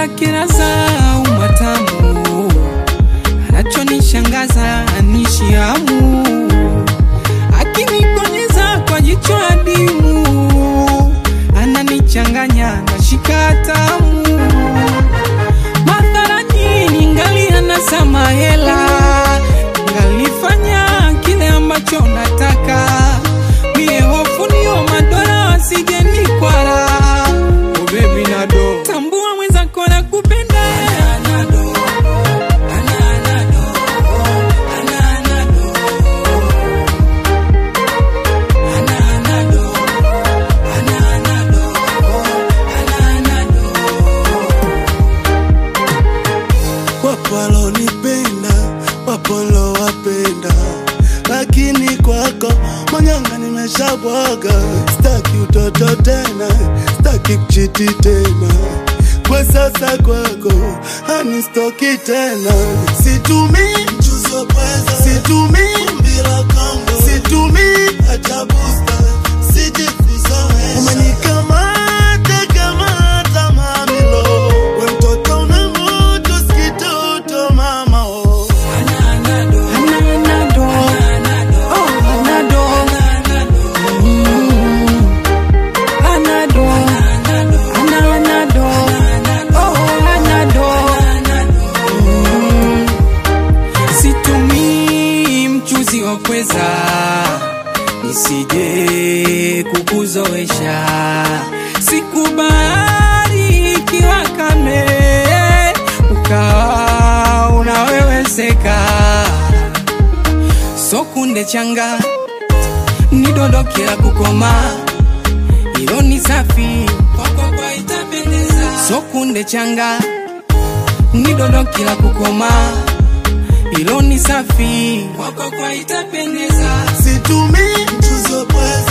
lake laza umatamu, anachonishangaza anishiamu, akinikonyeza kwa jicho adimu, ananichanganya na shikatamu. Matharani ningali anasama hela, ngalifanya kile ambacho nataka, mie hofu niyo madola wasijeni kwara. Oh baby nado, tambua mwenzako nakupenda. Ananado, ananado, ananado, ananado, ananado, ananado. Wapo walonipenda, wapo walowapenda, lakini kwako manyanga nimeshabwaga. Sitaki utoto tena, sitaki kuchiti tena, kwa sasa kwako hanistoki tena. Situmi mchuzi wa pweza, situmi mbira Kongo, situmi hata booster, sijikuzoesha. Umenikamata kamata mamilo, we mtoto una moto skitoto mama oh. Ananado, ananado, oh ananado, ananado, ananado, oh ananado. Situmi mchuzi wa pweza, nisije kukuzoesha. Sikubali ikiwa kame, ukawa unaweweseka. Sokunde changa, nidondokea kukoma, ilo ni safi, kwako kwa itapendeza. Sokunde changa, nidondokea kukoma, ilo ni safi, kwako kwa itapendeza. Situmi mchuzi wa pweza,